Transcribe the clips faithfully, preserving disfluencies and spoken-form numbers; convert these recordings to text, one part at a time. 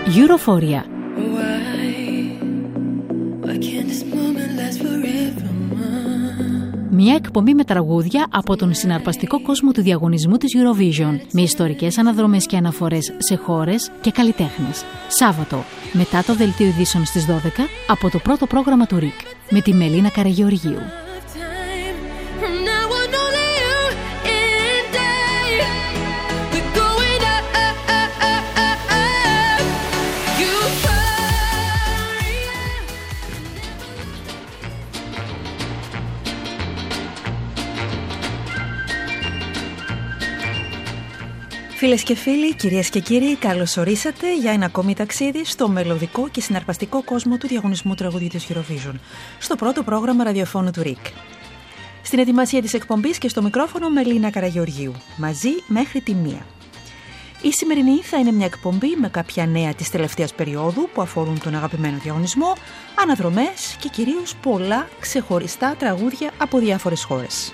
Euphoria. Μια εκπομπή με τραγούδια από τον συναρπαστικό κόσμο του διαγωνισμού της Eurovision, με ιστορικές αναδρομές και αναφορές σε χώρες και καλλιτέχνες. Σάββατο, μετά το δελτίο ειδήσεων στις δώδεκα, από το πρώτο πρόγραμμα του ΡΙΚ, με τη Μελίνα Καραγεωργίου. Φίλες και φίλοι, κυρίες και κύριοι, καλώς ορίσατε για ένα ακόμη ταξίδι στο μελωδικό και συναρπαστικό κόσμο του διαγωνισμού τραγουδιού της Eurovision, στο πρώτο πρόγραμμα ραδιοφώνου του ΡΙΚ. Στην ετοιμασία της εκπομπής και στο μικρόφωνο Μελίνα Καραγεωργίου, μαζί μέχρι τη μία. Η σημερινή θα είναι μια εκπομπή με κάποια νέα της τελευταίας περίοδου που αφορούν τον αγαπημένο διαγωνισμό, αναδρομές και κυρίως πολλά ξεχωριστά τραγούδια από διάφορες χώρες.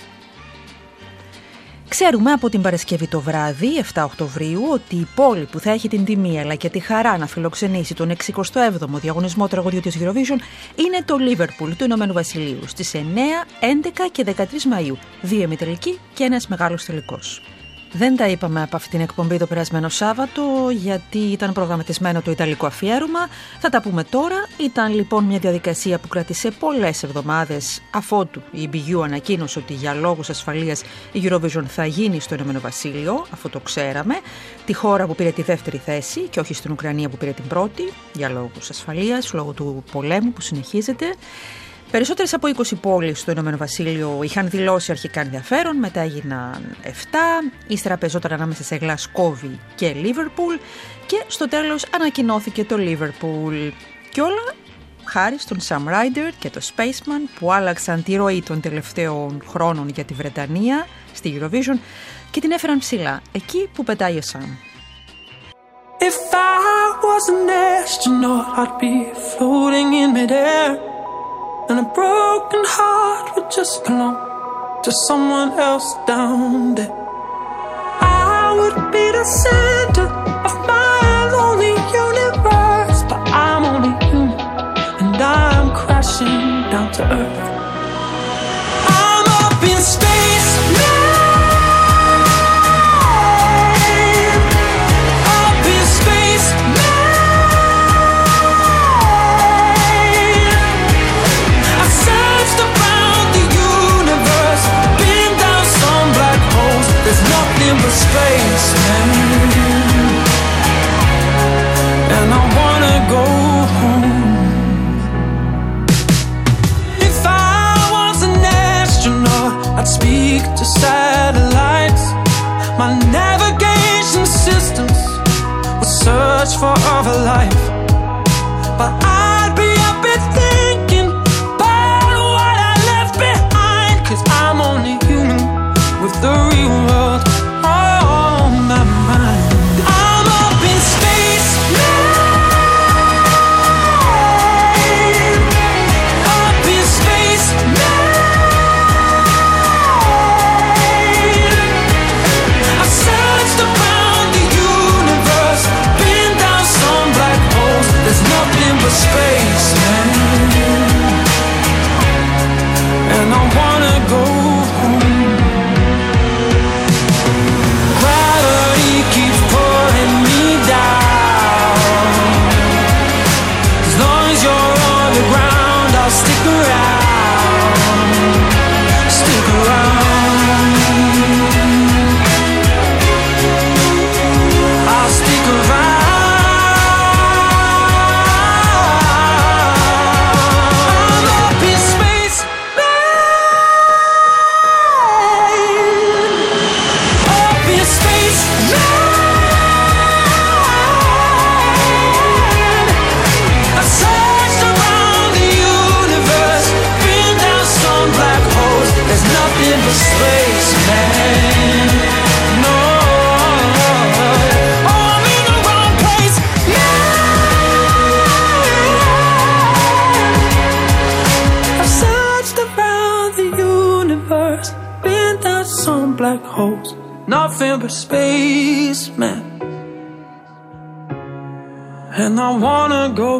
Ξέρουμε από την Παρασκευή το βράδυ, εφτά Οκτωβρίου, ότι η πόλη που θα έχει την τιμή αλλά και τη χαρά να φιλοξενήσει τον εξηκοστό έβδομο διαγωνισμό τραγουδιού της Eurovision είναι το Liverpool του Ηνωμένου Βασιλείου στις εννέα, έντεκα και δεκατρείς Μαΐου, δύο ημιτελικοί και ένας μεγάλος τελικός. Δεν τα είπαμε από αυτήν την εκπομπή το περασμένο Σάββατο, γιατί ήταν προγραμματισμένο το ιταλικό αφιέρωμα. Θα τα πούμε τώρα. Ήταν λοιπόν μια διαδικασία που κράτησε πολλές εβδομάδες, αφότου η μπι γιου ανακοίνωσε ότι για λόγους ασφαλείας η Eurovision θα γίνει στο Ηνωμένο Βασίλειο, αφού το ξέραμε, τη χώρα που πήρε τη δεύτερη θέση και όχι στην Ουκρανία που πήρε την πρώτη, για λόγους ασφαλείας, λόγω του πολέμου που συνεχίζεται. Περισσότερες από είκοσι πόλεις στο Ηνωμένο Βασίλειο είχαν δηλώσει αρχικά ενδιαφέρον, μετά έγιναν επτά, ύστερα πεζόταν ανάμεσα σε Γλασκόβι και Λίβερπουλ και στο τέλος ανακοινώθηκε το Λίβερπουλ. Και όλα χάρη στον Sam Ryder και το Spaceman που άλλαξαν τη ροή των τελευταίων χρόνων για τη Βρετανία στη Eurovision και την έφεραν ψηλά, εκεί που πετάει ο Sam. If I was an astronaut, I'd be floating in midair. And a broken heart would just belong to someone else down there. I would be the center of my lonely universe, but I'm only human, and I'm crashing down to earth. I'm up in space now. There's nothing but space, man. And I wanna go home. If I was an astronaut, I'd speak to satellites. My navigation systems would search for other life. But I'd be up and thinking about what I left behind, 'cause I'm only human with the real world on my mind. I'm up in space now. Up in space now. I've searched around the universe, been down some black holes. There's nothing but space, man. And I wanna go home. Keeps pulling me down. As long as you're on the ground, I'll stick around. Stick around. I'll stick around. I'm up in space, man. Up in space, man. There's nothing but space, man. No. Oh, I'm in the wrong place now. I've searched around the universe, been down some black holes. Nothing but space, man. and I wanna go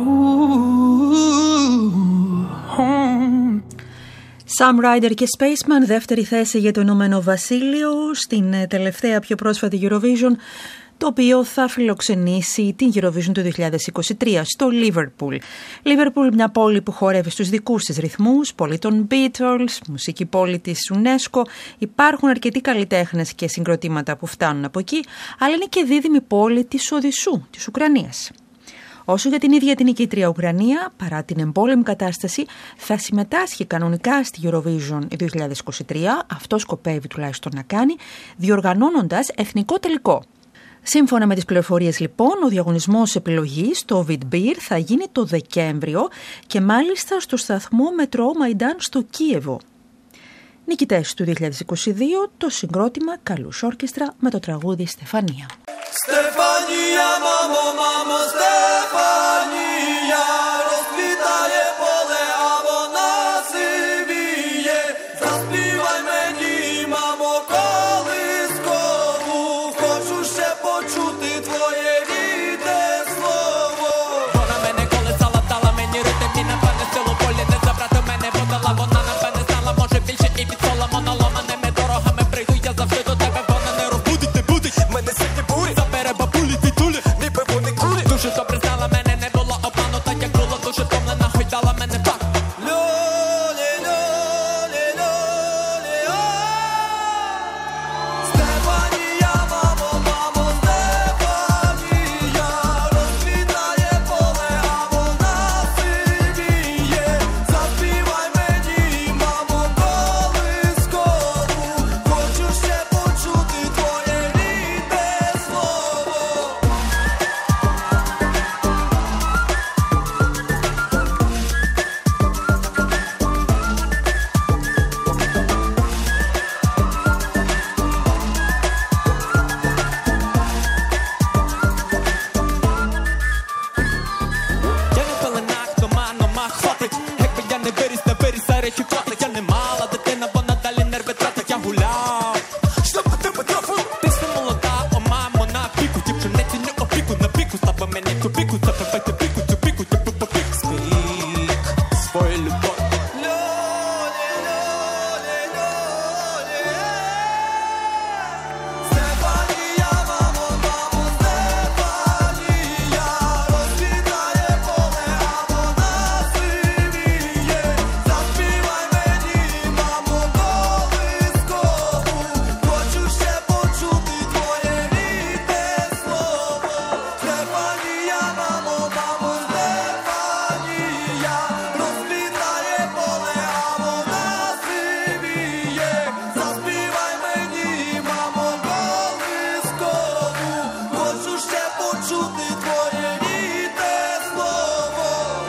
home. Sam Ryder και Spaceman, δεύτερη θέση για το Ηνωμένο Βασίλειο στην τελευταία πιο πρόσφατη Eurovision, το οποίο θα φιλοξενήσει την Eurovision του δύο χιλιάδες είκοσι τρία στο Liverpool. Liverpool, μια πόλη που χορεύει στους δικούς της ρυθμούς, πόλη των Beatles, μουσική πόλη της UNESCO. Υπάρχουν αρκετοί καλλιτέχνες και συγκροτήματα που φτάνουν από εκεί, αλλά είναι και δίδυμη πόλη της Οδυσσού, της Ουκρανίας. Όσο για την ίδια την νικήτρια Ουκρανία, παρά την εμπόλεμη κατάσταση, θα συμμετάσχει κανονικά στη Eurovision δύο χιλιάδες είκοσι τρία, αυτό σκοπεύει τουλάχιστον να κάνει, διοργανώνοντας εθνικό τελικό. Σύμφωνα με τις πληροφορίες λοιπόν, ο διαγωνισμός επιλογής, το Vidbir, θα γίνει το Δεκέμβριο και μάλιστα στο σταθμό Μετρό Μαϊντάν στο Κίεβο. Νικητές του δύο χιλιάδες είκοσι δύο, το συγκρότημα Καλούς Όρκεστρα με το τραγούδι Στεφανία. Στεφανία, μάμο, μάμο, Στεφανία, розквітає поле, а вона сивіє. Заспівай мені, мамо, колискову, хочу ще почути твоє рідне слово. Вона мене колесала, дала мені ритм, і напевне силу полі не забрати мене подала. Вона напевне знала, може більше і під солом наломаними дорогами прийду я завжди до тебе. Вона не розбудить, не будить мене сильні бурі. Забере бабулі, тітулі, ніби вони кулі. Дуже добре знала мене, не було обману, так як було дуже втомлена, хоч дала мене так. Льолі, льолі, льолі, о. Стефанія, мамо, мамо, Стефанія, розквітає поле, а вона сивіє. Заспівай мені, мамо, колискову, хочу ще почути твоє рідне слово. Я не пеленах, дома, нома, хватить. Якби я не виріс, не виріс, а речі платить. Я не мала дитина, вона далі нерви тратить, я гуляв. Щоб тебе трафу. Ти ж не молода, о мамо, на піку. Дівчинеці не опіку, на піку. Стави мені цю піку, запивайте піку, цю піку, цю піку, піку. Спік свою любов. Льолі, льолі, льолі, Стефанія, мамо, мамо, Стефанія, розквітає поле, а вона сивіє. Заспівай мені, мамо, колискову, хочу ще почути твоє рідне слово. Стефанія, мамо, мамо, Стефанія, розквітає поле, а вона сивіє. Заспівай мені, мамо, колискову, хочу ще почути твоє рідне слово.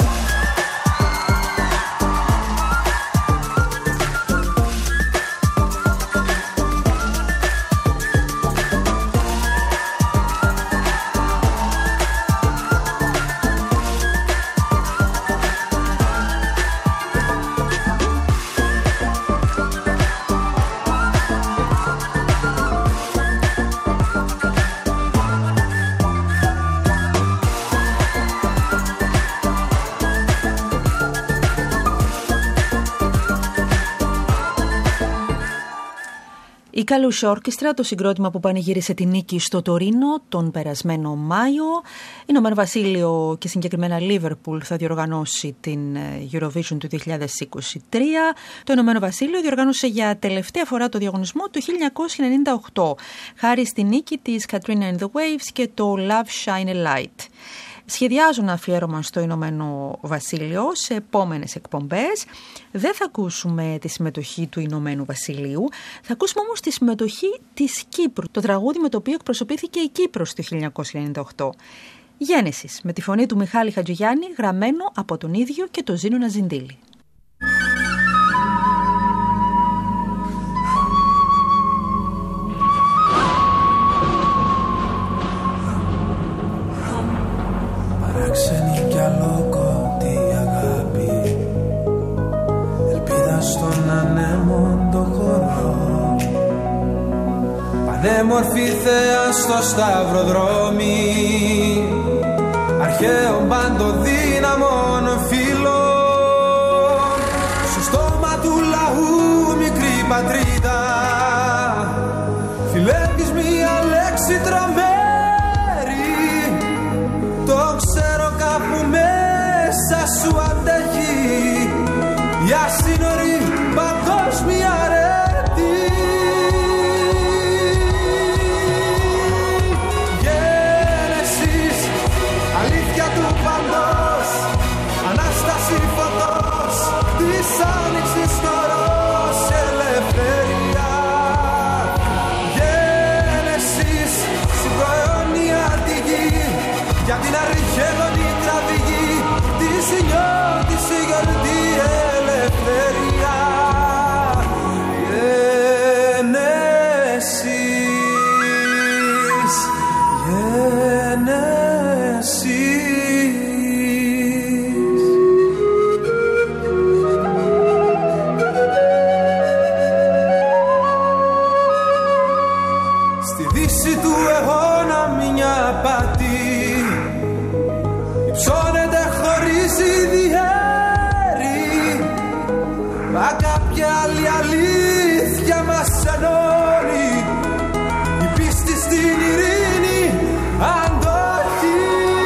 Η Καλούς Όρκεστρα, το συγκρότημα που πανηγύρισε τη νίκη στο Τωρίνο τον περασμένο Μάιο. Ηνωμένο Βασίλειο και συγκεκριμένα Liverpool θα διοργανώσει την Eurovision του δύο χιλιάδες είκοσι τρία. Το Ηνωμένο Βασίλειο διοργάνωσε για τελευταία φορά το διαγωνισμό το χίλια εννιακόσια ενενήντα οκτώ, χάρη στη νίκη της Katrina and the Waves και το Love Shine a Light. Σχεδιάζουν αφιέρωμα στο Ηνωμένο Βασίλειο σε επόμενες εκπομπές. Δεν θα ακούσουμε τη συμμετοχή του Ηνωμένου Βασιλείου, θα ακούσουμε όμως τη συμμετοχή της Κύπρου, το τραγούδι με το οποίο εκπροσωπήθηκε η Κύπρος το χίλια εννιακόσια ενενήντα οκτώ. Γένεσης, με τη φωνή του Μιχάλη Χατζηγιάννη, γραμμένο από τον ίδιο και το Ζήνο Ναζιντήλη. Παράξενη κι αλόκοτη αγάπη, ελπίδα στον ανέμοντο χώρο, πανέμορφη θέα στο σταυροδρόμι, αρχή αρχαίων παντοδύναμων φίλων. Στο στόμα του λαού μικρή πατρίδα φιλεύεις μία λέξη τρομέρη. Το ξέρω κάπου μέσα σου αντέχει η ασύνορη παγκόσμια αρέτη. Γένεσης, αλήθεια του παντός, Ανάσταση φωτός, της άνοιξης χορός, ελευθερία. Γένεσης, συγχωρώνια τη γη, για την αρχαίγονη κραυγή της νιώτης η γιορτή, ελευθερία. Γένεσης, Γένεσης. Στη δύση του αιώνα μια απάτη υψώνεται χωρίς ιδιαίρη, μα κάποια άλλη αλήθεια μας ενώνει, η πίστη στην ειρήνη αντοχή.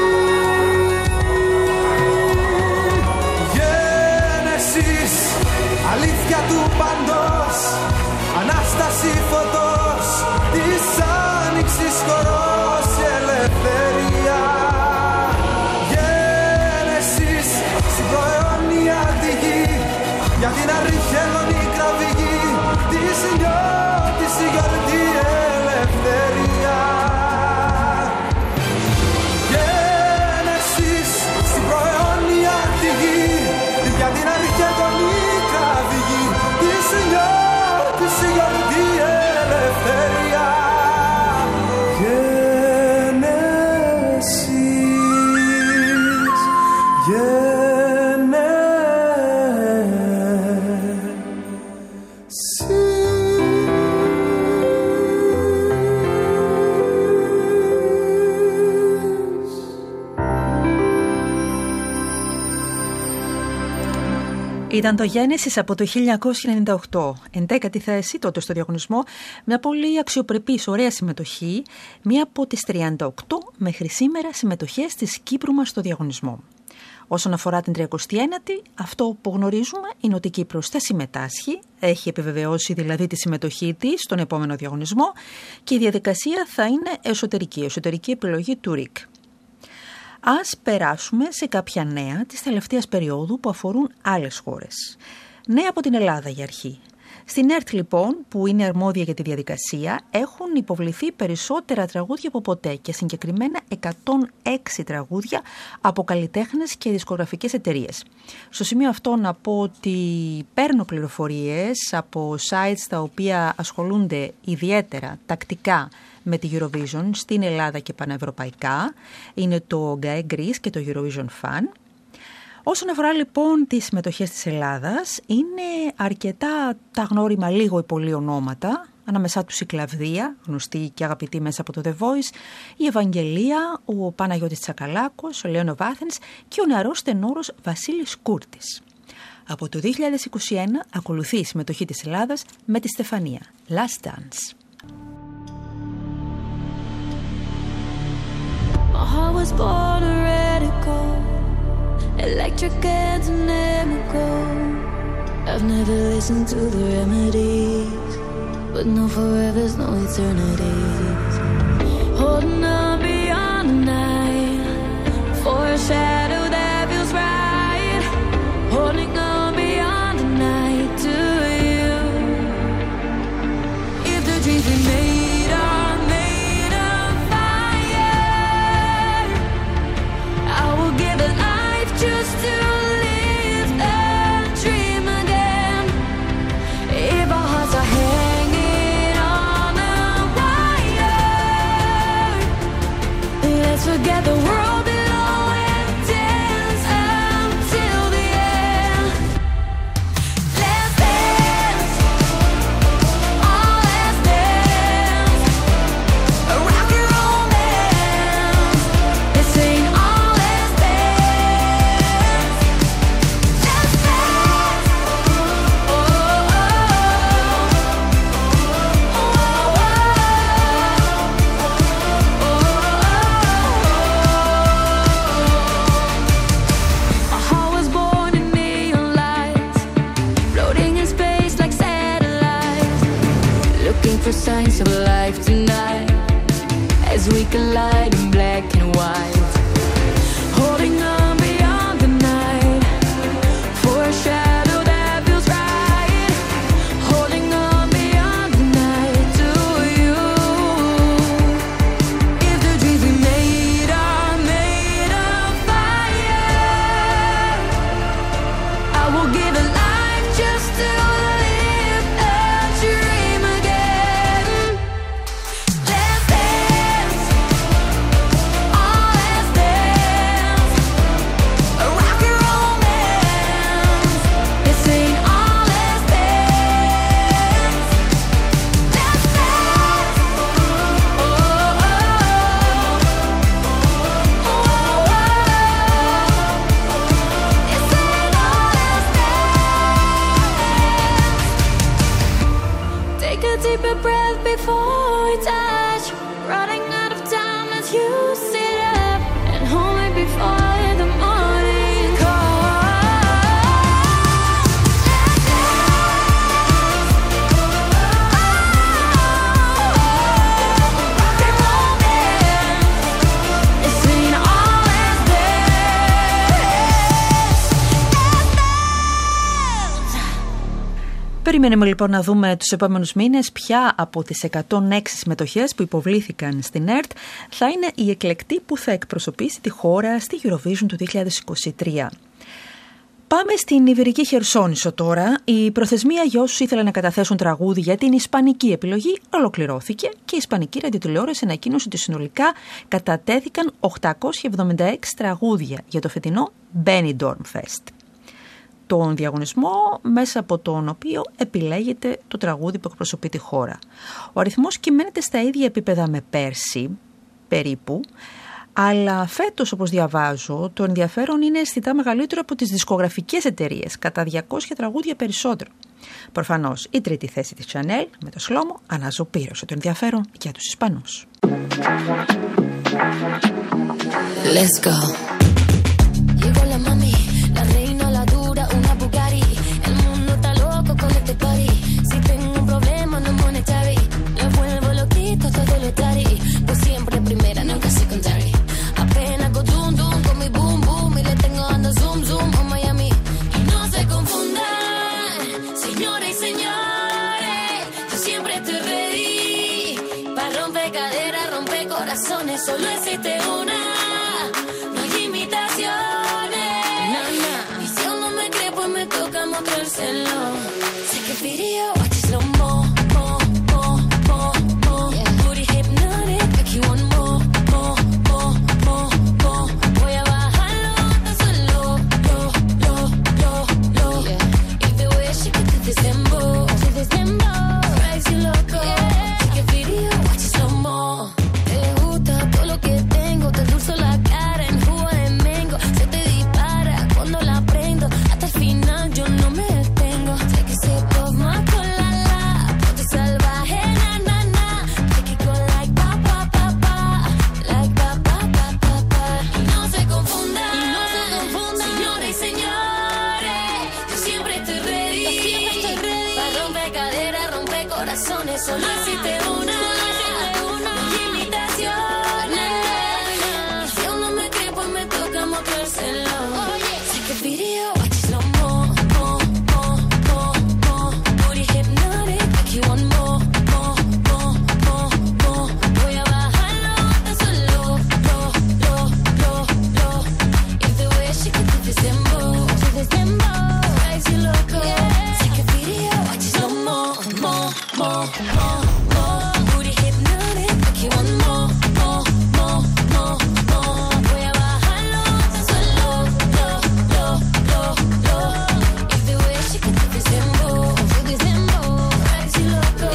Γένεσης, αλήθεια του παντός, Ανάσταση φωτός, της άνοιξης χορός, ελευθερία. Γένεσης, συγχωρώνια τη γη, για την αρχαίγονη κραυγή της νιώτης η γιορτή, ελευθερία. Γένεσης, συγχωρώνια τη γη, για την αρχαίγονη κραυγή της νιώτης η γιορτή, ελευθερία. Ήταν το Γένεσης από το χίλια εννιακόσια ενενήντα οκτώ. Εντέκατη θέση τότε στο διαγωνισμό, μια πολύ αξιοπρεπής, ωραία συμμετοχή, μία από τις τριάντα οκτώ μέχρι σήμερα συμμετοχές της Κύπρου μας στο διαγωνισμό. Όσον αφορά την τριακοστή ένατη, αυτό που γνωρίζουμε είναι ότι η Κύπρος θα συμμετάσχει, έχει επιβεβαιώσει δηλαδή τη συμμετοχή της στον επόμενο διαγωνισμό και η διαδικασία θα είναι εσωτερική, εσωτερική επιλογή του ΡΙΚ. Ας περάσουμε σε κάποια νέα της τελευταίας περίοδου που αφορούν άλλες χώρες. Νέα από την Ελλάδα για αρχή. Στην ΕΡΤ λοιπόν, που είναι αρμόδια για τη διαδικασία, έχουν υποβληθεί περισσότερα τραγούδια από ποτέ και συγκεκριμένα εκατόν έξι τραγούδια από καλλιτέχνες και δισκογραφικές εταιρείες. Στο σημείο αυτό να πω ότι παίρνω πληροφορίες από sites τα οποία ασχολούνται ιδιαίτερα τακτικά με τη Eurovision στην Ελλάδα και πανευρωπαϊκά. Είναι το γκάι Greece και το Eurovision Fan. Όσον αφορά λοιπόν τις συμμετοχές της Ελλάδας, είναι αρκετά τα γνώριμα λίγο ή πολύ ονόματα, ανάμεσά τους η Κλαβδία, γνωστή και αγαπητή μέσα από το The Voice, η Ευαγγελία, ο Παναγιώτης Τσακαλάκος, ο Λέων Βάθενς και ο νεαρός τενόρος Βασίλης Κούρτης. Από το δύο χιλιάδες είκοσι ένα ακολουθεί η συμμετοχή της Ελλάδας με τη Στεφανία. Last Dance. My heart was born ready to go, electric and chemical. I've never listened to the remedies, but no forevers, no eternities. Holding on beyond the night for a shadow that feels right. Holding on beyond the night to you. If the dreams we made are made of fire, I will give it life just to live and dream again. If our hearts are hanging on a wire, for signs of life tonight, as we collide in black and white, holding on beyond the night for a shadow that feels right, holding on beyond the night to you. If the dreams we made are made of fire, I will give a life just to live a dream again. Let's dance, oh let's dance, a rock and romance. It's saying oh let's dance, let's dance, oh oh oh, oh oh oh. It's saying oh let's dance. Take a deeper breath before we touch. Running out of time as you sit up and hold me before the morning comes. Let's dance, rock and romance. It's saying all let's dance. Περιμένουμε λοιπόν να δούμε τους επόμενους μήνες ποια από τις εκατόν έξι συμμετοχές που υποβλήθηκαν στην ΕΡΤ θα είναι η εκλεκτή που θα εκπροσωπήσει τη χώρα στη Eurovision του δύο χιλιάδες είκοσι τρία. Πάμε στην Ιβηρική Χερσόνησο τώρα. Η προθεσμία για όσους ήθελαν να καταθέσουν τραγούδι για την ισπανική επιλογή ολοκληρώθηκε και η ισπανική ραδιοτηλεόραση ανακοίνωσε ότι συνολικά κατατέθηκαν οκτακόσια εβδομήντα έξι τραγούδια για το φετινό Benidorm Fest. Τον διαγωνισμό μέσα από τον οποίο επιλέγεται το τραγούδι που εκπροσωπεί τη χώρα. Ο αριθμός κυμαίνεται στα ίδια επίπεδα με πέρσι, περίπου, αλλά φέτος, όπως διαβάζω, το ενδιαφέρον είναι αισθητά μεγαλύτερο από τις δισκογραφικές εταιρείες, κατά διακόσια τραγούδια περισσότερο. Προφανώς, η τρίτη θέση της Chanel με το Σλόμο αναζωπήρωσε το ενδιαφέρον για τους Ισπανούς. Let's go. Llegó la mami, la reina, la dura, una Bugatti. El mundo está loco con este party. Si tengo un problema no monetary, le vuelvo loquito todo lo tari. Pues siempre primera, nunca secondary. Apenas con zoom zoom, con mi boom boom y le tengo dando zoom zoom a Miami. Y no se confundan, señores y señores, yo siempre estoy ready. Pa' romper cadera, romper corazones, solo existe una. No hay imitaciones. Y si aún no me cree, pues me toca mostrárselo. Sé que video, watch it slow mo, mo, mo, mo, mo. Booty hypnotic, make you want more, more, more, more, more. Voy a bajarlo hasta solo, lo, lo, lo, lo. Y the way she get to this dembow, to this dembow, drives you loco. Sé que video, watch it slow mo. Te gusta todo lo que tengo, te endulzo la cara en jugo de mango. Se te dispara cuando la prendo, hasta el final yo no me detengo. Sé que se toma con la la, ponte salvaje na na na. Take it go like pa pa pa pa, like pa pa pa pa pa. Y no se confundan, y no se confundan, señores y señores, yo siempre estoy ready. Yo siempre estoy ready. Pa' romper cadera, romper corazones, solo existe una. No hay imitaciones. Y si aún no me cree, pues me toca mostrárselo. Sé que video, watch it slow mo, mo, mo, mo, mo. Booty hypnotic, make you want more, more, more, more, more. Voy a bajarlo hasta solo, lo, lo, lo, lo. Y the way she get to this dembow, to this dembow, drives you loco. Sé que video, watch it slow mo, mo, mo, mo, mo. Booty hypnotic, make you want more, more, more, more, more. Voy a bajarlo hasta solo, lo, lo, lo, lo. Y the way she get to this dembow, to this dembow, drives you loco.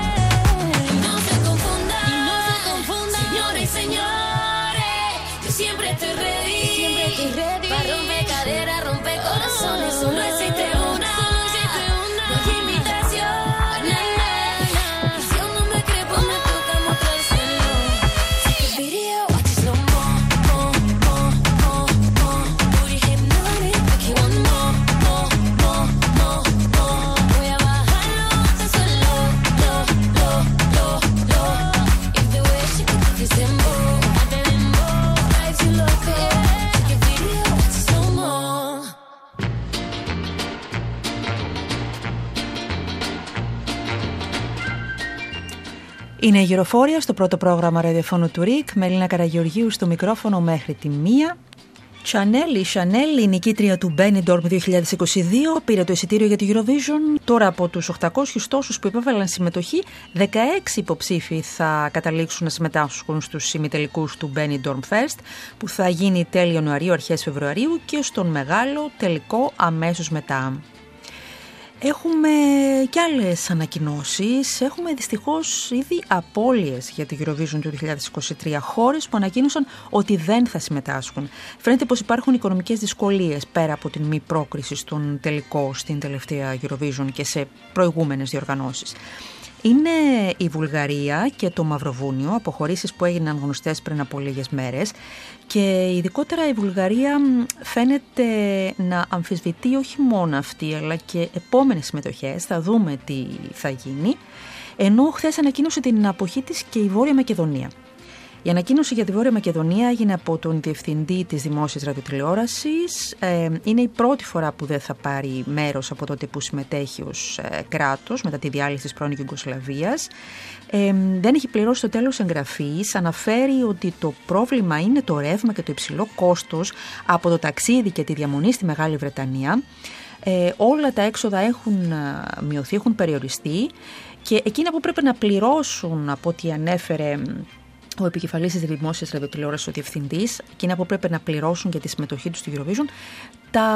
Y no se confundan, y no se confundan, señores y señores, yo siempre estoy ready. Siempre estoy ready. Pa' romper cadera, romper corazones, solo existe una. Solo existe una. No hay imitaciones. Y si aún no me cree, pues me toca mostrárselo. Sé que video, watch it slow mo, mo, mo, mo, mo. Booty hypnotic, make you want more, more, more, more, more. Voy a bajarlo hasta solo, lo, lo, Είναι η Γυροφόρια στο πρώτο πρόγραμμα ραδιοφώνου του ΡΙΚ με Ελίνα Καραγεωργίου στο μικρόφωνο μέχρι τη μία. Chanel, η Chanel, η νικήτρια του Benidorm δύο χιλιάδες είκοσι δύο, πήρε το εισιτήριο για τη Eurovision. Τώρα από τους οκτακόσιους τόσους που υπέβαλαν συμμετοχή, δεκαέξι υποψήφοι θα καταλήξουν να συμμετάσχουν στους ημιτελικούς του Benidorm Fest, που θα γίνει τέλη Ιανουαρίου, αρχές Φεβρουαρίου, και στον μεγάλο τελικό αμέσως μετά. Έχουμε και άλλες ανακοινώσεις. Έχουμε δυστυχώς ήδη απώλειες για τη Eurovision του δύο χιλιάδες είκοσι τρία. Χώρες που ανακοίνωσαν ότι δεν θα συμμετάσχουν. Φαίνεται πως υπάρχουν οικονομικές δυσκολίες πέρα από την μη πρόκριση στον τελικό στην τελευταία Eurovision και σε προηγούμενες διοργανώσεις. Είναι η Βουλγαρία και το Μαυροβούνιο, αποχωρήσεις που έγιναν γνωστές πριν από λίγες μέρες, και ειδικότερα η Βουλγαρία φαίνεται να αμφισβητεί όχι μόνο αυτή αλλά και επόμενες συμμετοχές. Θα δούμε τι θα γίνει, ενώ χθες ανακοίνωσε την αποχή της και η Βόρεια Μακεδονία. Η ανακοίνωση για τη Βόρεια Μακεδονία έγινε από τον Διευθυντή της Δημόσιας Ραδιοτηλεόρασης. Ε, είναι η πρώτη φορά που δεν θα πάρει μέρος από τότε που συμμετέχει ως ε, κράτος μετά τη διάλυση της πρώην Ιουγκοσλαβίας. Ε, δεν έχει πληρώσει το τέλος εγγραφής. Αναφέρει ότι το πρόβλημα είναι το ρεύμα και το υψηλό κόστος από το ταξίδι και τη διαμονή στη Μεγάλη Βρετανία. Ε, όλα τα έξοδα έχουν μειωθεί, έχουν περιοριστεί, και εκείνα που πρέπει να πληρώσουν, από ό,τι ανέφερε ο επικεφαλής της Δημόσιας Ραδιοτηλεόρασης, ο διευθυντής, εκείνα που πρέπει να πληρώσουν για τη συμμετοχή τους στη Eurovision, τα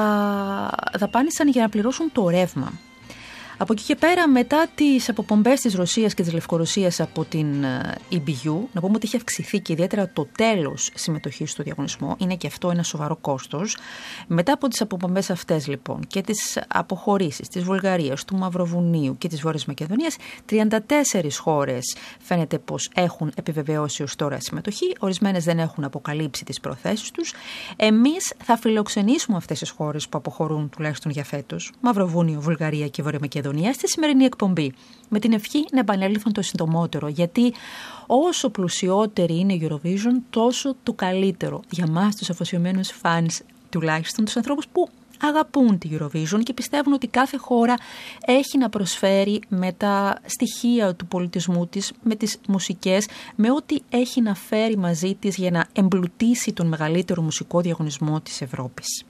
δαπάνησαν για να πληρώσουν το ρεύμα. Από εκεί και πέρα, μετά τις αποπομπές της Ρωσίας και της Λευκορωσίας από την ι μπι γιου, να πούμε ότι έχει αυξηθεί και ιδιαίτερα το τέλος συμμετοχής στο διαγωνισμό, είναι και αυτό ένα σοβαρό κόστος. Μετά από τις αποπομπές αυτές λοιπόν και τις αποχωρήσεις της Βουλγαρίας, του Μαυροβουνίου και της Βόρειας Μακεδονίας, τριάντα τέσσερις χώρες φαίνεται πως έχουν επιβεβαιώσει ως τώρα συμμετοχή, ορισμένες δεν έχουν αποκαλύψει τις προθέσεις τους. Εμείς θα φιλοξενήσουμε αυτές τις χώρες που αποχωρούν τουλάχιστον για φέτος, Μαυροβούνιο, Βουλγαρία και Βόρεια Μακεδονία, στη σημερινή εκπομπή, με την ευχή να επανέλθουν το συντομότερο, γιατί όσο πλουσιότερη είναι η Eurovision, τόσο το καλύτερο για μας τους αφοσιωμένους φανς, τουλάχιστον τους ανθρώπους που αγαπούν τη Eurovision και πιστεύουν ότι κάθε χώρα έχει να προσφέρει με τα στοιχεία του πολιτισμού της, με τις μουσικές, με ό,τι έχει να φέρει μαζί της για να εμπλουτίσει τον μεγαλύτερο μουσικό διαγωνισμό της Ευρώπης.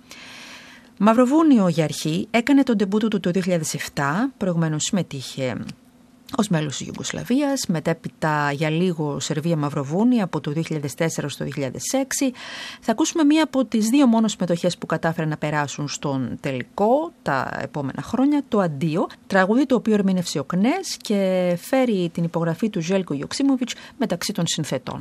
Μαυροβούνιο για αρχή έκανε τον ντεμπούτο του το δύο χιλιάδες επτά, προηγουμένως συμμετείχε ως μέλος της Ιουγκοσλαβίας, μετέπειτα για λίγο Σερβία-Μαυροβούνια από το δύο χιλιάδες τέσσερα στο δύο χιλιάδες έξι. Θα ακούσουμε μία από τις δύο μόνο συμμετοχές που κατάφεραν να περάσουν στον τελικό τα επόμενα χρόνια, το «Αντίο», τραγούδι το οποίο ερμήνευσε ο Κνές και φέρει την υπογραφή του Ζέλκο Ιοξίμοβιτς μεταξύ των συνθετών.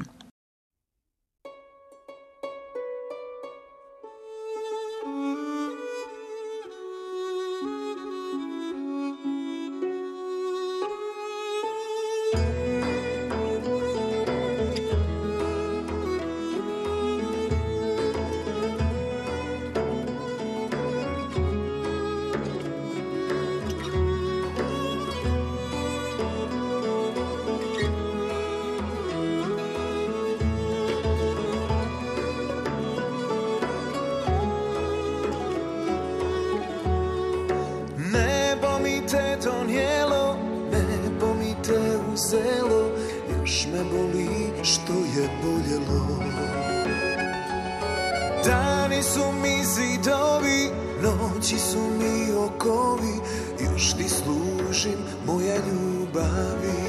Dani su mi zidovi, noći su mi okovi, još ti služim moje ljubavi.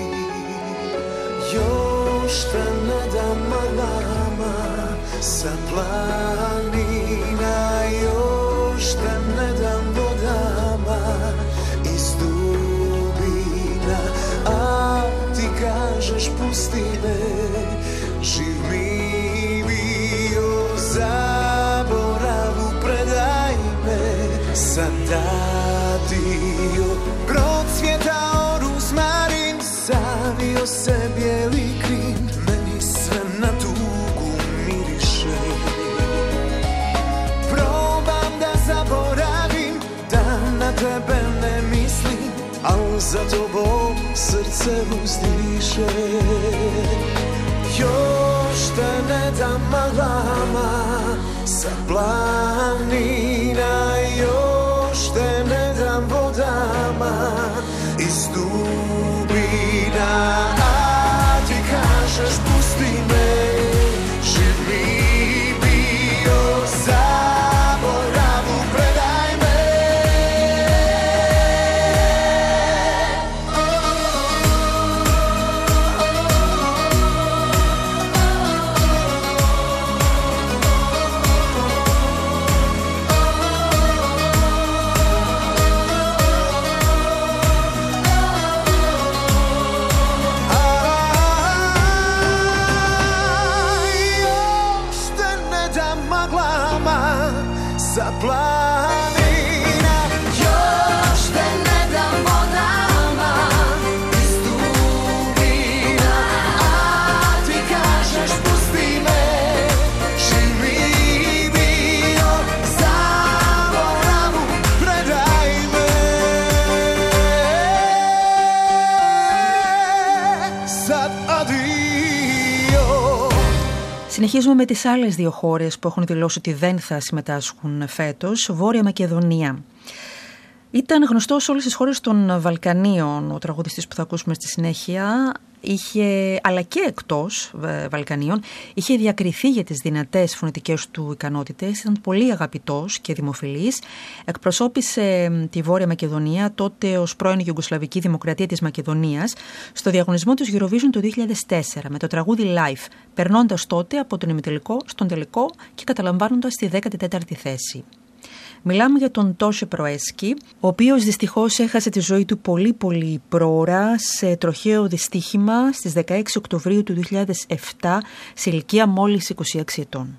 Još te ne dam marama sa planina, još te ne dam vodama iz dubina, a ti kažeš pusti me, živ mi bio, zaboravu predaj me, zadadio procvjetao ruzmarin, savio se bijeli krin, meni sve na tugu miriše. Probam da zaboravim, da na tebe ne mislim, al za tobom srce uzdiše. Još te ne dam malama sa planina, još te ne dam vodama iz dubina. maglama sa planina. Još te ne damo nama iz dubina, a ti kažeš pusti me, živi bio, zaboravu predaj me. Sad adio. Συνεχίζουμε με τις άλλες δύο χώρες που έχουν δηλώσει ότι δεν θα συμμετάσχουν φέτος. Βόρεια Μακεδονία. Ήταν γνωστό σε όλες τις χώρες των Βαλκανίων ο τραγουδιστής που θα ακούσουμε στη συνέχεια, είχε, αλλά και εκτός Βαλκανίων, είχε διακριθεί για τις δυνατές φωνητικές του ικανότητες, ήταν πολύ αγαπητός και δημοφιλής, εκπροσώπησε τη Βόρεια Μακεδονία, τότε ως πρώην Ιουγκοσλαβική Δημοκρατία της Μακεδονίας, στο διαγωνισμό του Eurovision το δύο χιλιάδες τέσσερα με το τραγούδι Live, περνώντας τότε από τον ημιτελικό στον τελικό και καταλαμβάνοντας τη δέκατη τέταρτη θέση. Μιλάμε για τον Τόσε Προέσκι, ο οποίος δυστυχώς έχασε τη ζωή του πολύ πολύ πρόωρα σε τροχαίο δυστύχημα στις δεκαέξι Οκτωβρίου του δύο χιλιάδες επτά σε ηλικία μόλις είκοσι έξι ετών.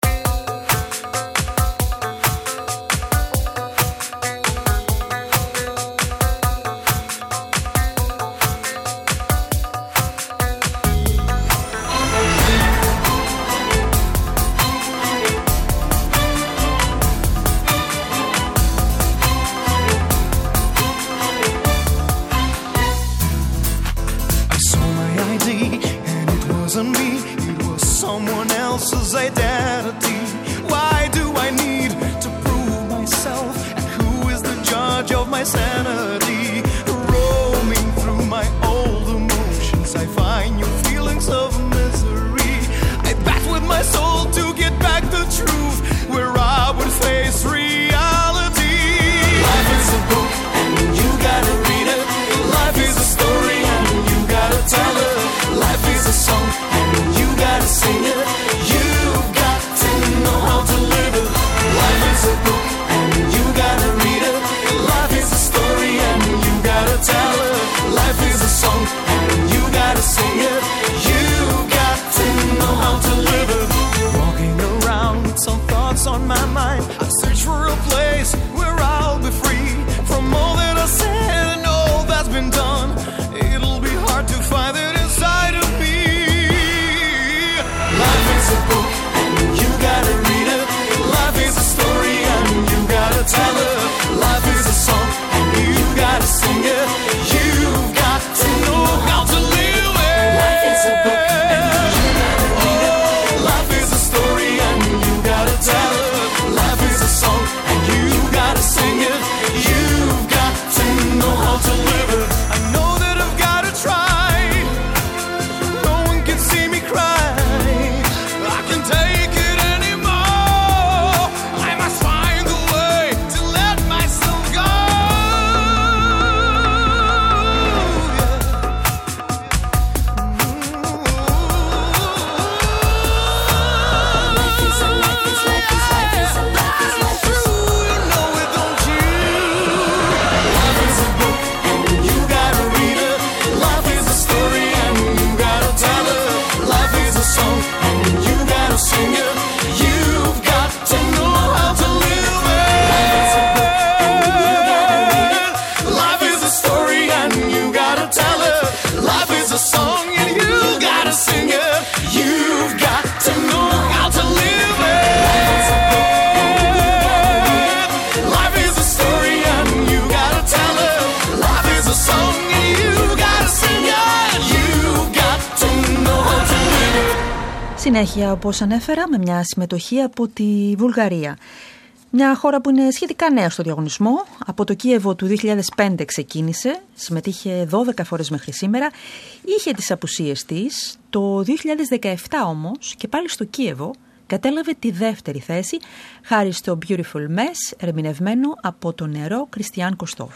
Συνέχεια, όπως ανέφερα, με μια συμμετοχή από τη Βουλγαρία. Μια χώρα που είναι σχετικά νέα στο διαγωνισμό. Από το Κίεβο του δύο χιλιάδες πέντε ξεκίνησε, συμμετείχε δώδεκα φορές μέχρι σήμερα, είχε τις απουσίες της. Το δύο χιλιάδες δεκαεπτά όμως, και πάλι στο Κίεβο, κατέλαβε τη δεύτερη θέση, χάρη στο Beautiful Mess, ερμηνευμένο από τον νεαρό Κριστιάν Κοστόφ.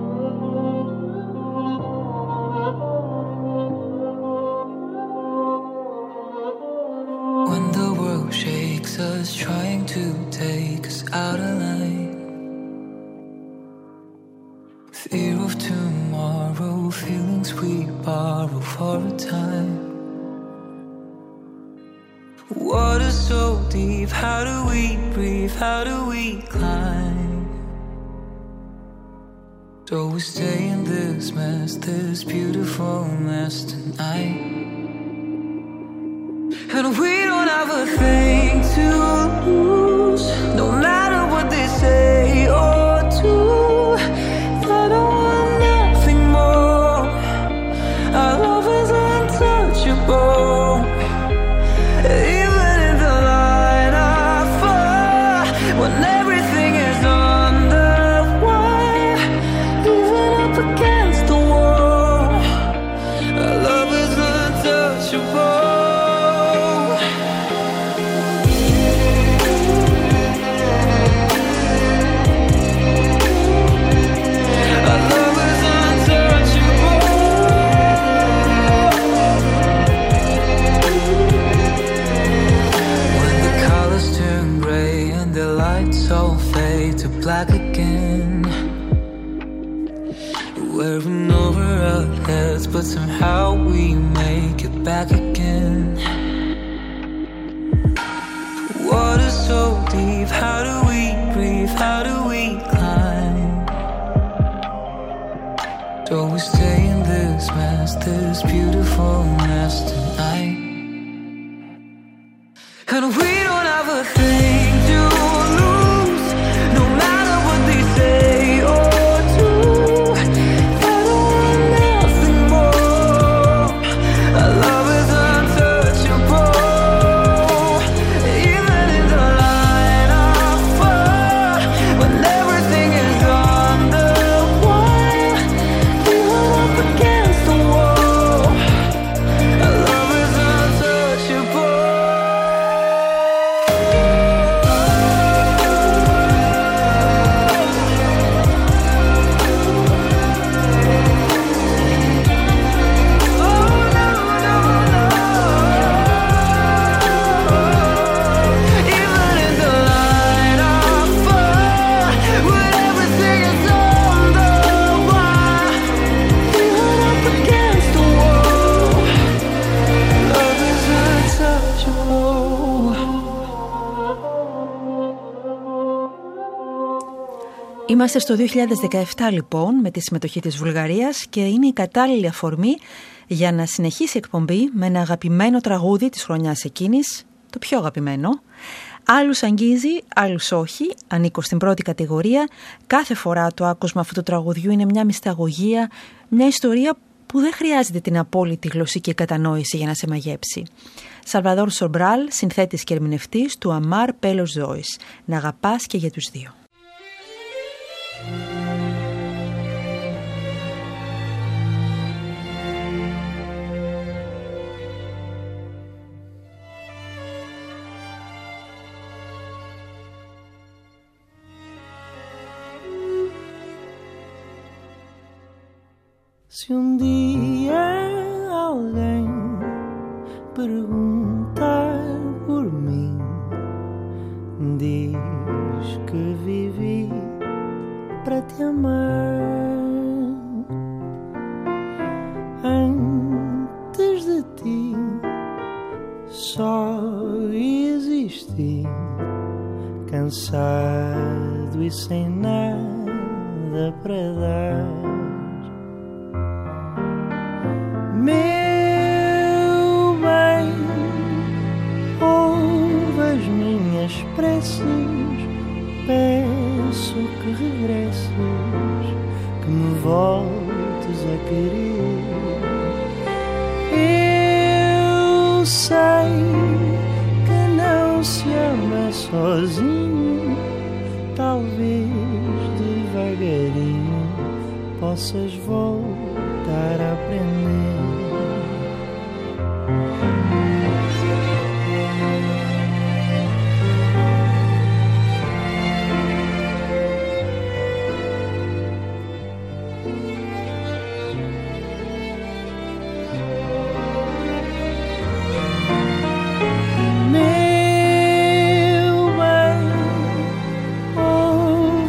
When the world shakes us, trying to take us out of line. Fear of tomorrow, feelings we borrow for a time. Water so deep, how do we breathe, how do we climb? Do we stay in this mess, this beautiful mess tonight? And we don't have a thing to lose, no matter what they say or do. I don't want nothing more. Our love is untouchable. Even in the line of fire, when everything is underwire, even up against the wall, our love is untouchable. All fade to black again. Wearing over our heads, but somehow we make it back again. Water so deep, how do we breathe, how do we climb? Do we stay in this mess, this beautiful mess tonight? And we don't have a thing to lose, no matter what they say or do. I don't want nothing more. Our love is untouchable. Even in the line of fire, when everything is on the wire, even up against the wall, our love is untouchable. Είμαστε στο δύο χιλιάδες δεκαεπτά λοιπόν με τη συμμετοχή της Βουλγαρίας και είναι η κατάλληλη αφορμή για να συνεχίσει η εκπομπή με ένα αγαπημένο τραγούδι της χρονιάς εκείνης, το πιο αγαπημένο. Άλλους αγγίζει, άλλους όχι, ανήκω στην πρώτη κατηγορία. Κάθε φορά το άκουσμα αυτού του τραγουδιού είναι μια μυσταγωγία, μια ιστορία που δεν χρειάζεται την απόλυτη γλωσσική κατανόηση για να σε μαγέψει. Σαλβαδόρ Σομπράλ, συνθέτης και ερμηνευτής του Αμάρ Πέλος Ζώης. Να αγαπάς και για τους δύο. Se um dia alguém perguntar por mim, diz que vivi para te amar. Antes de ti só existi, cansado e sem nada para dar. Meu bem, ouve as minhas preces, peço que regresses, que me voltes a querer. Eu sei que não se ama sozinho, talvez devagarinho possas voltar a aprender.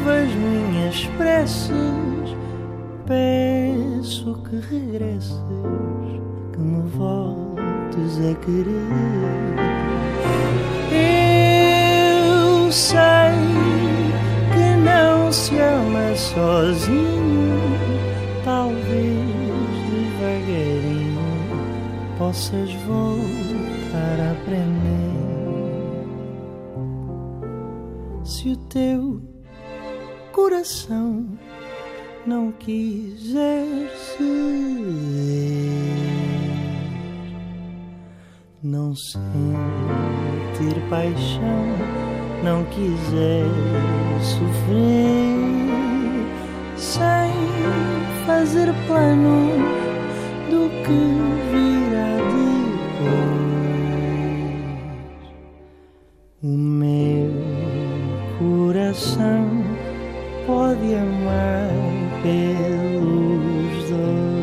Peço que regresses, sozinho, talvez devagarinho possas voltar a aprender. Se o teu coração não quiser ser, não sentir paixão, não quiser sofrer, sem fazer planos do que virá depois. O meu coração pode amar pelos dois.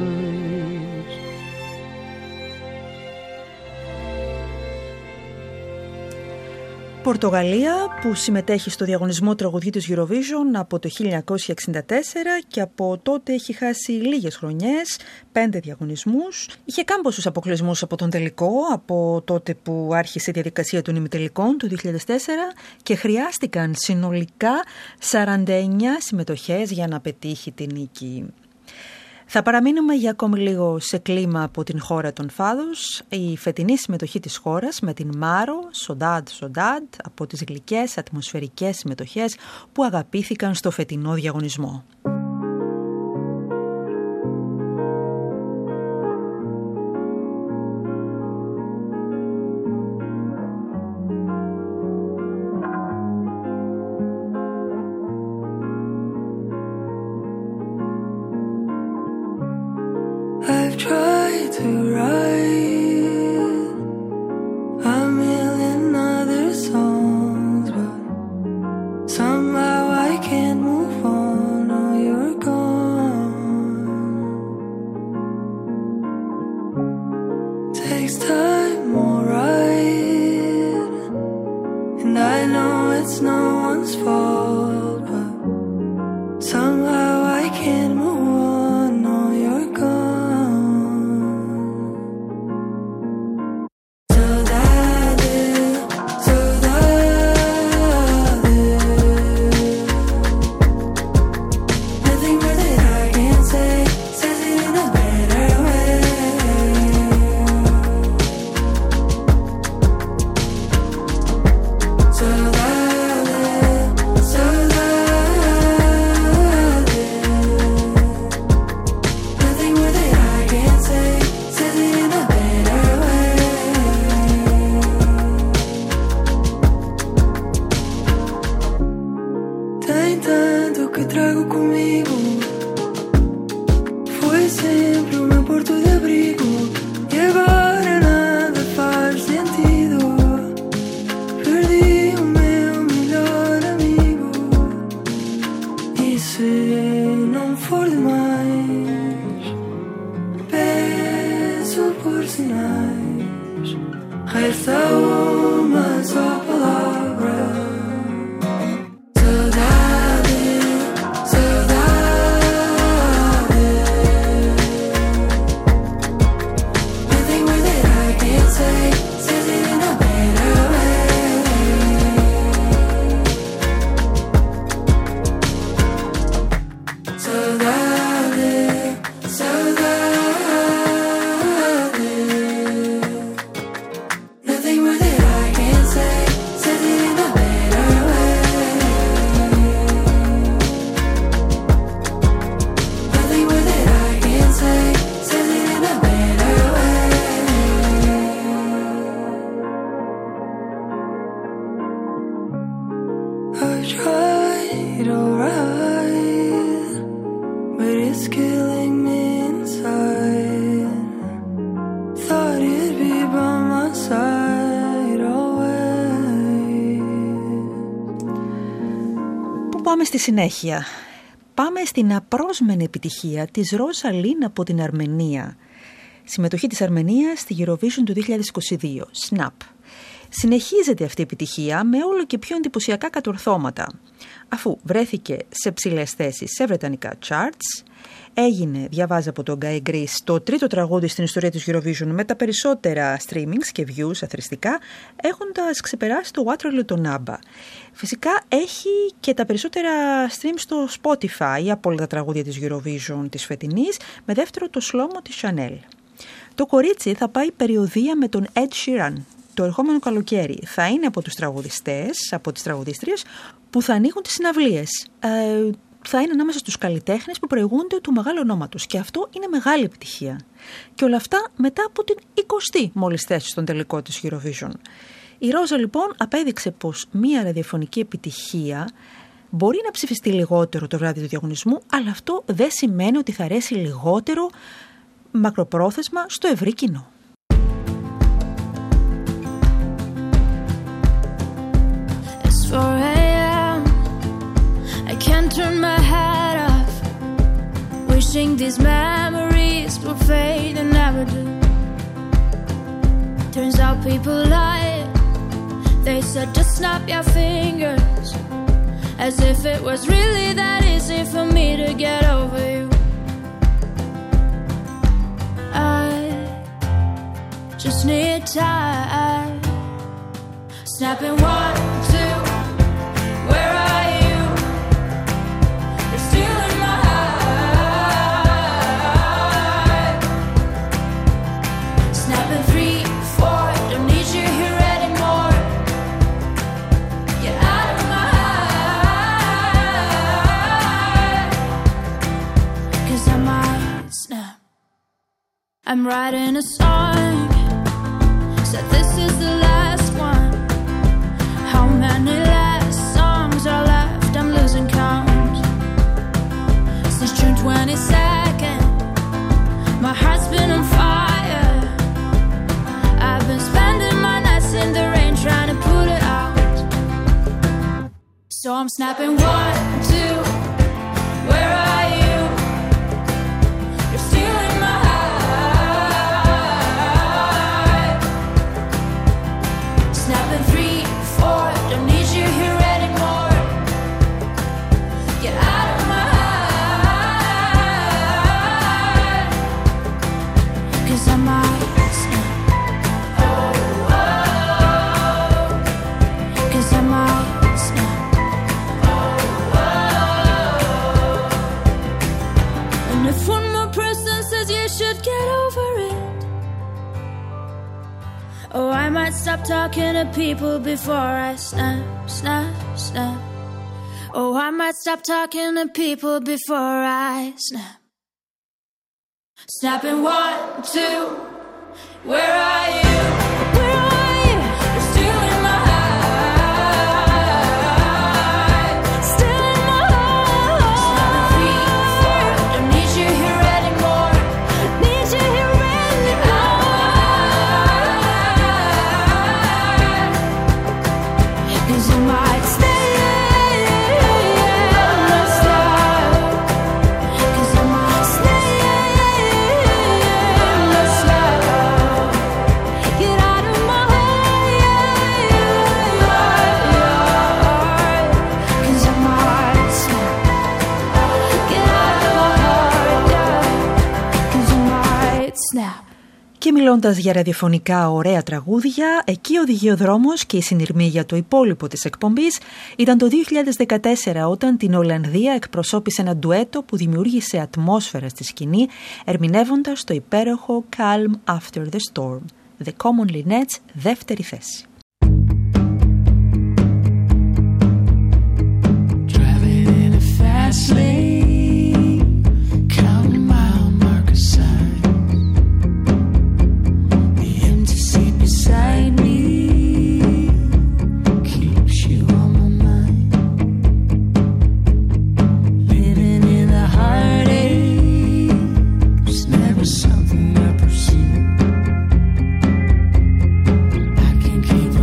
Πορτογαλία, που συμμετέχει στο διαγωνισμό τραγουδιού της Eurovision από το χίλια εννιακόσια εξήντα τέσσερα και από τότε έχει χάσει λίγες χρονιές, πέντε διαγωνισμούς. Είχε κάμποσους αποκλεισμούς από τον τελικό, από τότε που άρχισε η διαδικασία των ημιτελικών του δύο χιλιάδες τέσσερα και χρειάστηκαν συνολικά σαράντα εννιά συμμετοχές για να πετύχει την νίκη. Θα παραμείνουμε για ακόμη λίγο σε κλίμα από την χώρα των Φάδος. Η φετινή συμμετοχή της χώρας με την Μάρο, Σοντάντ, Σοντάντ, από τις γλυκές ατμοσφαιρικές συμμετοχές που αγαπήθηκαν στο φετινό διαγωνισμό. I've tried to write a million other songs, but somehow I can't move on. Oh, you're gone. Takes time, alright, and I know it's no one's fault, but somehow I can't move on. Oh, you're gone. Resta uma só palavra. Saudade, saudade. Nothing more that I can say says it in a better way. Saudade, saudade. Πάμε στη συνέχεια. Πάμε στην απρόσμενη επιτυχία της Ροζαλίν από την Αρμενία. Συμμετοχή της Αρμενίας στη Eurovision του δύο χιλιάδες είκοσι δύο. Snap. Συνεχίζεται αυτή η επιτυχία με όλο και πιο εντυπωσιακά κατορθώματα, αφού βρέθηκε σε ψηλές θέσεις σε βρετανικά charts, έγινε, διαβάζει από τον Guy Grease, το τρίτο τραγούδι στην ιστορία της Eurovision με τα περισσότερα streamings και views αθρηστικά, έχοντας ξεπεράσει το Waterloo των ABBA. Φυσικά έχει και τα περισσότερα streams στο Spotify από όλα τα τραγούδια της Eurovision της φετινής, με δεύτερο το Slow Mo της Chanel. Το κορίτσι θα πάει περιοδεία με τον Ed Sheeran το ερχόμενο καλοκαίρι. Θα είναι από τους τραγουδιστές, από τις τραγουδίστριες που θα ανοίγουν τις συναυλίες. Ε, θα είναι ανάμεσα στους καλλιτέχνες που προηγούνται του μεγάλου ονόματος και αυτό είναι μεγάλη επιτυχία. Και όλα αυτά μετά από την εικοστή μόλις θέση στον τελικό της Eurovision. Η Ρόζα λοιπόν απέδειξε πως μία ραδιοφωνική επιτυχία μπορεί να ψηφιστεί λιγότερο το βράδυ του διαγωνισμού, αλλά αυτό δεν σημαίνει ότι θα αρέσει λιγότερο μακροπρόθεσμα στο ευρύ κοινό. four a.m. I can't turn my head off, wishing these memories will fade and never do. Turns out people lie. They said just snap your fingers, as if it was really that easy for me to get over you. I just need time. Snapping one, two. Where are you? You're still in my heart. Snapping three, four. Don't need you here anymore. Get out of my heart. 'Cause I might snap. I'm writing a song. Said this is the last one. How many last songs are left? I'm losing count. Since June twenty-second, my heart's been on fire. I've been spending my nights in the rain trying to put it out. So I'm snapping one, two. Where are you? You're still in my heart. Snapping three, four. Don't need you here anymore. Get out of my heart. 'Cause I might snap. Oh, oh. 'Cause I might snap. Oh, oh. And if one more person says you should get over it, oh, I might stop talking to people before I snap, snap, snap. Oh, I might stop talking to people before I snap. Snapping one, two. Where are you? Where are you? You're still in my heart. Still in my heart. Snapping three, four. Don't need you here anymore. Need you here anymore. 'Cause you might stay. Και μιλώντας για ραδιοφωνικά ωραία τραγούδια, εκεί οδηγεί ο δρόμος και η συνειρμή για το υπόλοιπο της εκπομπής ήταν το δύο χιλιάδες δεκατέσσερα, όταν την Ολλανδία εκπροσώπησε ένα ντουέτο που δημιούργησε ατμόσφαιρα στη σκηνή, ερμηνεύοντας το υπέροχο Calm After the Storm. The Common Linnets, δεύτερη θέση. Driving in a fast lane, counting mile marker signs. The empty seat beside me keeps you on my mind. Living in the heartache, it's never something I pursue. I can keep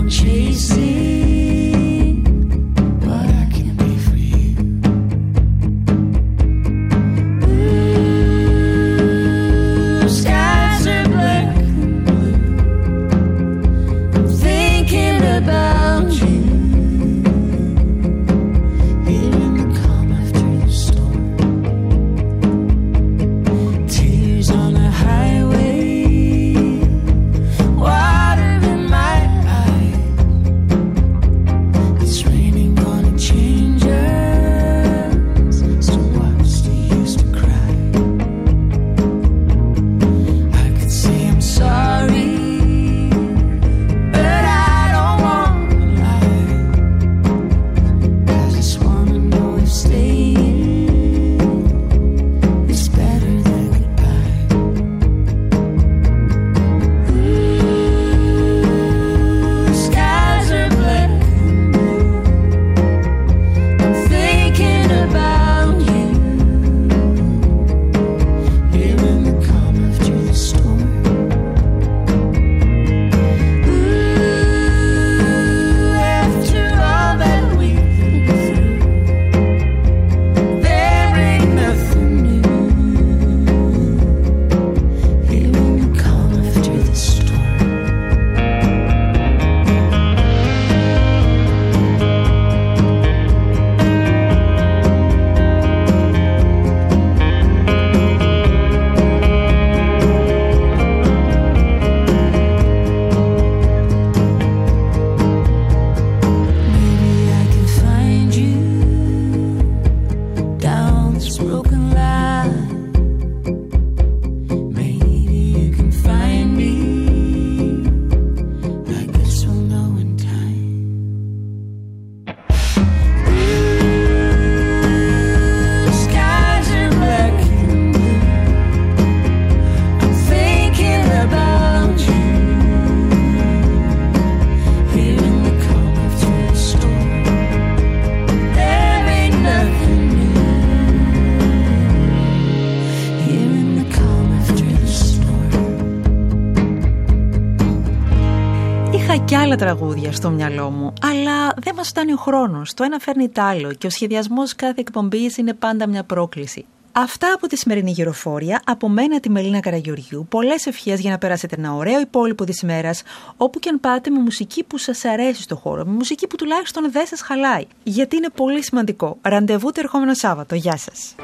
άλλα τραγούδια στο μυαλό μου, αλλά δεν μας φτάνει ο χρόνος. Το ένα φέρνει τ' άλλο και ο σχεδιασμός κάθε εκπομπής είναι πάντα μια πρόκληση. Αυτά από τη σημερινή γυροφόρια. Από μένα, τη Μελίνα Καραγεωργιού. Πολλές ευχές για να περάσετε ένα ωραίο υπόλοιπο της ημέρας, όπου και αν πάτε, με μουσική που σας αρέσει στο χώρο, με μουσική που τουλάχιστον δεν σας χαλάει. Γιατί είναι πολύ σημαντικό. Ραντεβού το ερχόμενο Σάββατο. Γεια σας.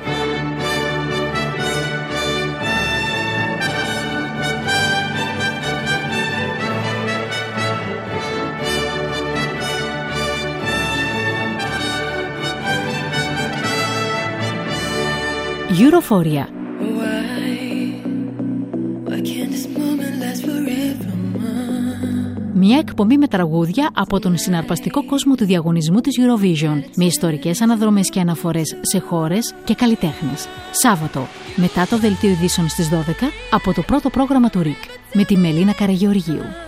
Euroforia. Μια εκπομπή με τραγούδια από τον συναρπαστικό κόσμο του διαγωνισμού της Eurovision, με ιστορικές αναδρομές και αναφορές σε χώρες και καλλιτέχνες. Σάββατο, μετά το δελτίο ειδήσεων στις δώδεκα, από το πρώτο πρόγραμμα του ΡΙΚ, με τη Μελίνα Καραγεωργίου.